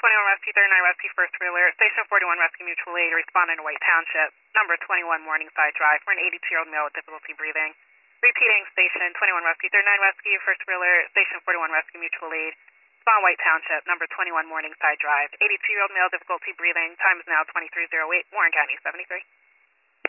21 Rescue 39 Rescue First Wheeler, Station 41 Rescue Mutual Aid, responding to White Township, number 21 Morningside Drive for an 82-year-old male with difficulty breathing. Repeating, Station 21 Rescue 39 Rescue First Wheeler, Station 41 Rescue Mutual Aid, respond White Township, number 21 Morningside Drive, 82-year-old male, difficulty breathing, time is now 23:08, Warren County 73.